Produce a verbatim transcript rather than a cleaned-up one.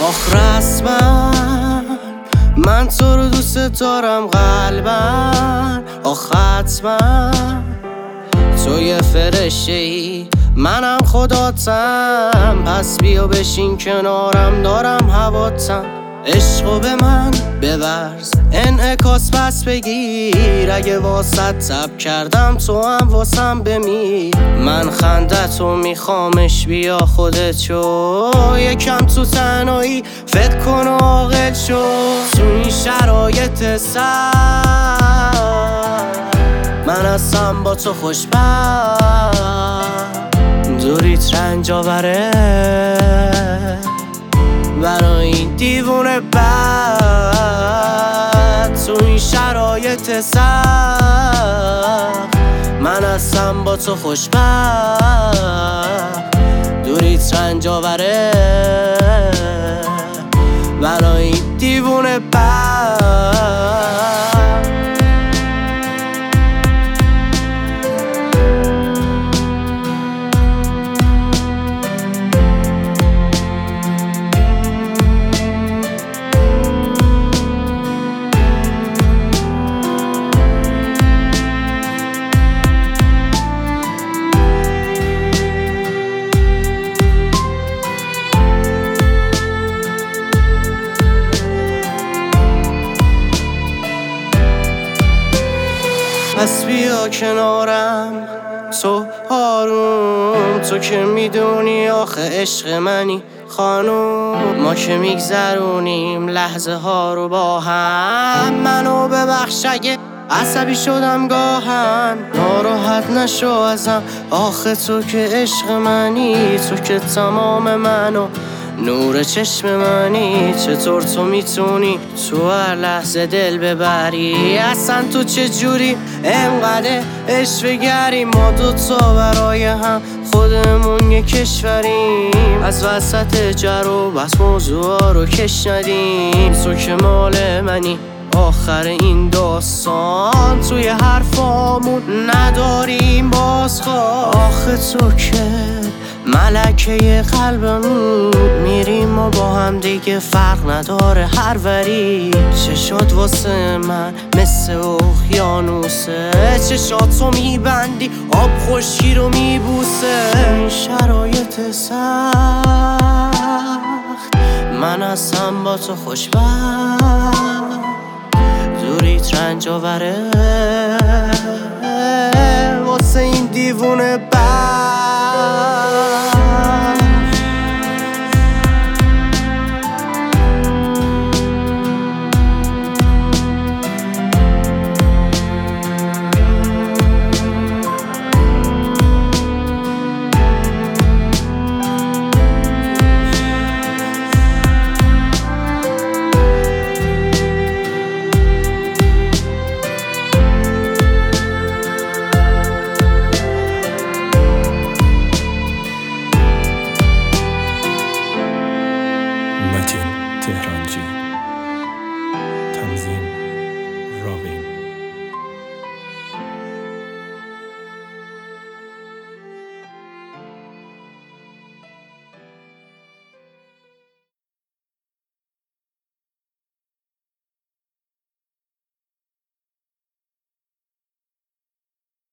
آخ رسما من تو رو دوست دارم قلبا، آخ حتما تو یه فرشته ای منم خداتم، پس بیا بشین کنارم دارم هواتم. عشقو به من بورز انعکاس پس بگیر، اگه واسط تب کردم تو هم واسم بمیر. من خندتو میخوامش بیا خودت شو، یکم تو تنهایی فکر کن و عاقل شو. تو این شرایط سخت من هستم با تو خوشبخت، دوریت رنج آوره برای این دیوونه بد. تو این شرایط سخت من هستم با تو خوشبخت، دوریت رنج آوره برای این دیوونه بد. پس بیا کنارم تو آروم، تو که میدونی آخه عشق منی خانوم. ما که میگذرونیم لحظه ها رو با هم، منو ببخش اگه عصبی شدم گاهم، ناراحت نشو ازم آخه تو که عشق منی، تو که تمام منو نور چشم منی. چطور تو میتونی تو هر لحظه دل ببری، اصلا تو چجوری انقدر عشق گری. ما دوتا برای هم خودمون یه کشوریم، از وسط جر و بس موضوع رو کش ندیم. تو که مال منی آخر این داستان، توی حرفامون نداریم بازخواه. آخه تو که ملکه قلبمون، میریم و با هم دیگه فرق نداره هر وری. چشات واسه من مثل اقیانوسه، چشاتو میبندی آب خشکی رو میبوسه. این شرایط سخت من هستم با تو خوشبخت، دوریت رنج آوره واسه این دیوونه بد. متین تهرانجی.